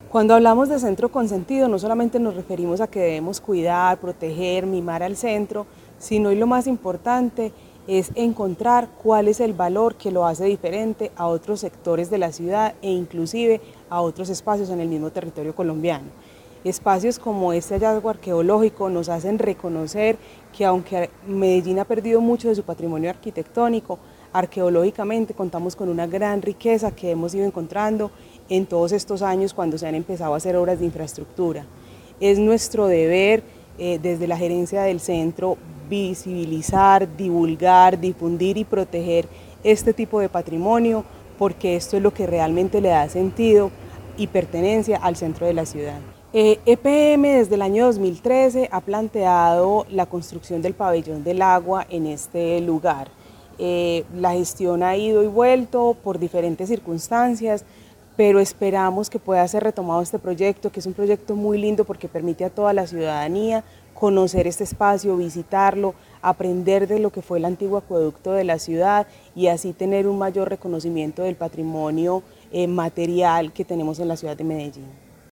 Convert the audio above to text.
Cuando hablamos de centro consentido, no solamente nos referimos a que debemos cuidar, proteger, mimar al centro, sino, y lo más importante, es encontrar cuál es el valor que lo hace diferente a otros sectores de la ciudad e inclusive a otros espacios en el mismo territorio colombiano. Espacios como este hallazgo arqueológico nos hacen reconocer que aunque Medellín ha perdido mucho de su patrimonio arquitectónico, arqueológicamente contamos con una gran riqueza que hemos ido encontrando en todos estos años cuando se han empezado a hacer obras de infraestructura. Es nuestro deber desde la gerencia del centro visibilizar, divulgar, difundir y proteger este tipo de patrimonio, porque esto es lo que realmente le da sentido y pertenencia al centro de la ciudad. EPM desde el año 2013 ha planteado la construcción del pabellón del agua en este lugar. La gestión ha ido y vuelto por diferentes circunstancias, pero esperamos que pueda ser retomado este proyecto, que es un proyecto muy lindo porque permite a toda la ciudadanía conocer este espacio, visitarlo, aprender de lo que fue el antiguo acueducto de la ciudad y así tener un mayor reconocimiento del patrimonio material que tenemos en la ciudad de Medellín.